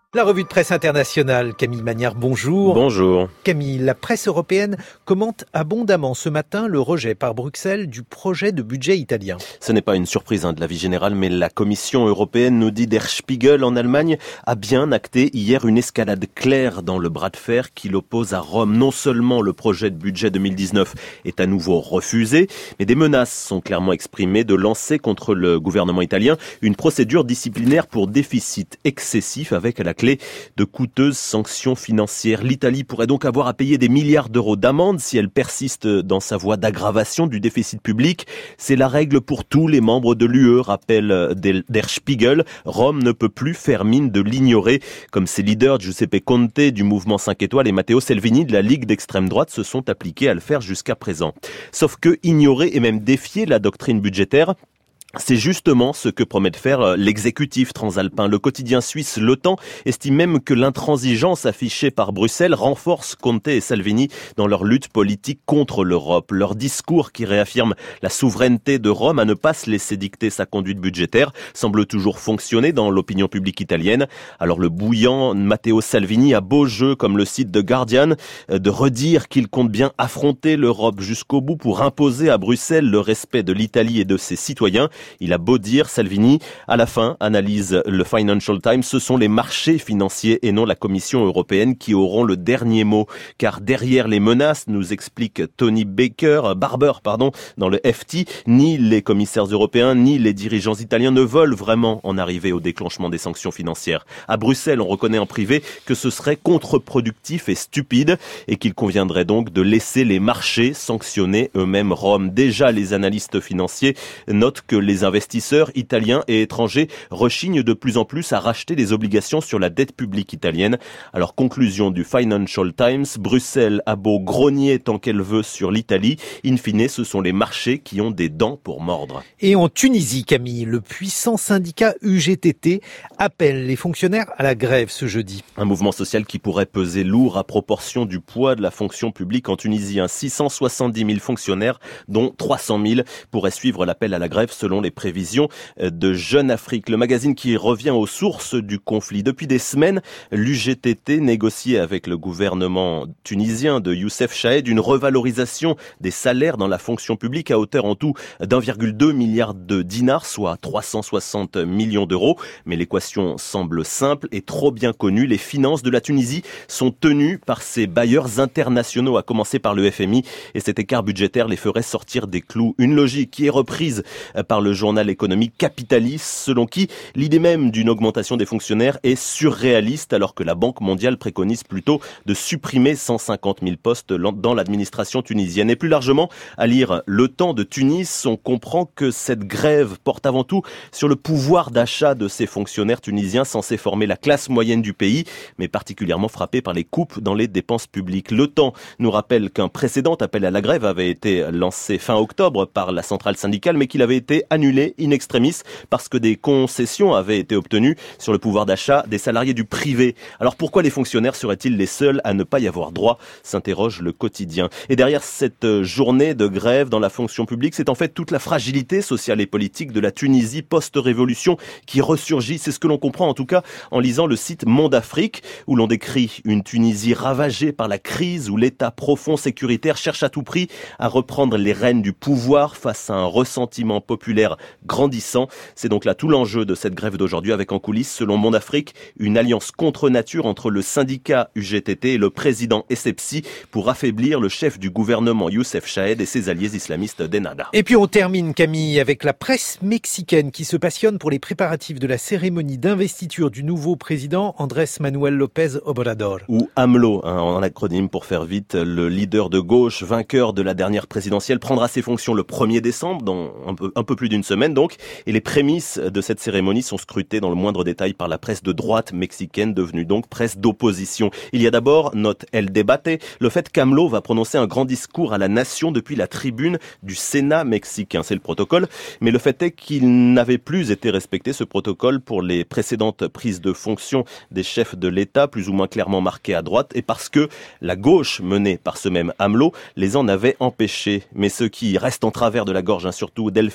La revue de presse internationale, Camille Magnard, bonjour. Bonjour. Camille, la presse européenne commente abondamment ce matin le rejet par Bruxelles du projet de budget italien. Ce n'est pas une surprise de la vie générale, mais la Commission européenne, nous dit Der Spiegel en Allemagne, a bien acté hier une escalade claire dans le bras de fer qui l'oppose à Rome. Non seulement le projet de budget 2019 est à nouveau refusé, mais des menaces sont clairement exprimées de lancer contre le gouvernement italien une procédure disciplinaire pour déficit excessif avec à la clé de coûteuses sanctions financières. L'Italie pourrait donc avoir à payer des milliards d'euros d'amende si elle persiste dans sa voie d'aggravation du déficit public. C'est la règle pour tous les membres de l'UE, rappelle Der Spiegel. Rome ne peut plus faire mine de l'ignorer, comme ses leaders Giuseppe Conte du mouvement 5 étoiles et Matteo Salvini de la Ligue d'extrême droite se sont appliqués à le faire jusqu'à présent. Sauf que ignorer et même défier la doctrine budgétaire, c'est justement ce que promet de faire l'exécutif transalpin. Le quotidien suisse Le Temps estime même que l'intransigeance affichée par Bruxelles renforce Conte et Salvini dans leur lutte politique contre l'Europe. Leur discours qui réaffirme la souveraineté de Rome à ne pas se laisser dicter sa conduite budgétaire semble toujours fonctionner dans l'opinion publique italienne. Alors le bouillant Matteo Salvini a beau jeu, comme le cite The Guardian, de redire qu'il compte bien affronter l'Europe jusqu'au bout pour imposer à Bruxelles le respect de l'Italie et de ses citoyens. Il a beau dire, Salvini, à la fin, analyse le Financial Times, ce sont les marchés financiers et non la Commission européenne qui auront le dernier mot. Car derrière les menaces, nous explique Tony Barber, dans le FT, ni les commissaires européens, ni les dirigeants italiens ne veulent vraiment en arriver au déclenchement des sanctions financières. À Bruxelles, on reconnaît en privé que ce serait contre-productif et stupide et qu'il conviendrait donc de laisser les marchés sanctionner eux-mêmes Rome. Déjà, les analystes financiers notent que les investisseurs italiens et étrangers rechignent de plus en plus à racheter des obligations sur la dette publique italienne. Alors, conclusion du Financial Times, Bruxelles a beau grogner tant qu'elle veut sur l'Italie, in fine, ce sont les marchés qui ont des dents pour mordre. Et en Tunisie, Camille, le puissant syndicat UGTT appelle les fonctionnaires à la grève ce jeudi. Un mouvement social qui pourrait peser lourd à proportion du poids de la fonction publique en Tunisie. 670 000 fonctionnaires, dont 300 000 pourraient suivre l'appel à la grève selon les prévisions de Jeune Afrique. Le magazine qui revient aux sources du conflit. Depuis des semaines, l'UGTT négociait avec le gouvernement tunisien de Youssef Chahed une revalorisation des salaires dans la fonction publique à hauteur en tout d'1,2 milliard de dinars, soit 360 millions d'euros. Mais l'équation semble simple et trop bien connue. Les finances de la Tunisie sont tenues par ses bailleurs internationaux, à commencer par le FMI, et cet écart budgétaire les ferait sortir des clous. Une logique qui est reprise par le journal économique Capitaliste, selon qui l'idée même d'une augmentation des fonctionnaires est surréaliste, alors que la Banque mondiale préconise plutôt de supprimer 150 000 postes dans l'administration tunisienne. Et plus largement, à lire Le Temps de Tunis, on comprend que cette grève porte avant tout sur le pouvoir d'achat de ces fonctionnaires tunisiens censés former la classe moyenne du pays, mais particulièrement frappés par les coupes dans les dépenses publiques. Le Temps nous rappelle qu'un précédent appel à la grève avait été lancé fin octobre par la centrale syndicale, mais qu'il avait été annulé in extremis parce que des concessions avaient été obtenues sur le pouvoir d'achat des salariés du privé. Alors pourquoi les fonctionnaires seraient-ils les seuls à ne pas y avoir droit, s'interroge le quotidien. Et derrière cette journée de grève dans la fonction publique, c'est en fait toute la fragilité sociale et politique de la Tunisie post-révolution qui ressurgit. C'est ce que l'on comprend en tout cas en lisant le site Monde Afrique, où l'on décrit une Tunisie ravagée par la crise, où l'État profond sécuritaire cherche à tout prix à reprendre les rênes du pouvoir face à un ressentiment populaire grandissant. C'est donc là tout l'enjeu de cette grève d'aujourd'hui, avec en coulisses, selon Monde Afrique, une alliance contre nature entre le syndicat UGTT et le président Essebsi pour affaiblir le chef du gouvernement Youssef Chahed et ses alliés islamistes d'Ennahda. Et puis on termine, Camille, avec la presse mexicaine qui se passionne pour les préparatifs de la cérémonie d'investiture du nouveau président Andrés Manuel López Obrador. Ou AMLO, en acronyme pour faire vite. Le leader de gauche, vainqueur de la dernière présidentielle, prendra ses fonctions le 1er décembre, dans un peu plus d'une semaine donc, et les prémices de cette cérémonie sont scrutées dans le moindre détail par la presse de droite mexicaine, devenue donc presse d'opposition. Il y a d'abord, note El Debate, le fait qu'AMLO va prononcer un grand discours à la nation depuis la tribune du Sénat mexicain. C'est le protocole, mais le fait est qu'il n'avait plus été respecté, ce protocole, pour les précédentes prises de fonction des chefs de l'État, plus ou moins clairement marquées à droite, et parce que la gauche, menée par ce même AMLO, les en avait empêchés. Mais ce qui reste en travers de la gorge, surtout d'El Financiero,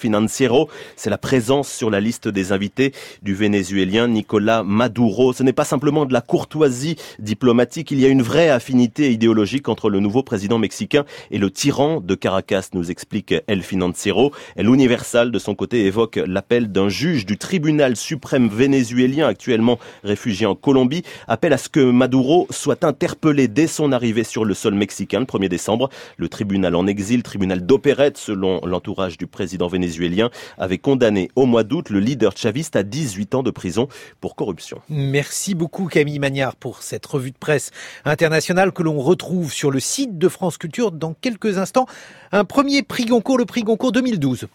financiero. C'est la présence sur la liste des invités du Vénézuélien Nicolás Maduro. Ce n'est pas simplement de la courtoisie diplomatique, il y a une vraie affinité idéologique entre le nouveau président mexicain et le tyran de Caracas, nous explique El Financiero. El Universal, de son côté, évoque l'appel d'un juge du tribunal suprême vénézuélien actuellement réfugié en Colombie, appelle à ce que Maduro soit interpellé dès son arrivée sur le sol mexicain le 1er décembre. Le tribunal en exil, tribunal d'opérette selon l'entourage du président vénézuélien, avait condamné au mois d'août le leader chaviste à 18 ans de prison pour corruption. Merci beaucoup Camille Magnard pour cette revue de presse internationale que l'on retrouve sur le site de France Culture dans quelques instants. Un premier prix Goncourt, le prix Goncourt 2012.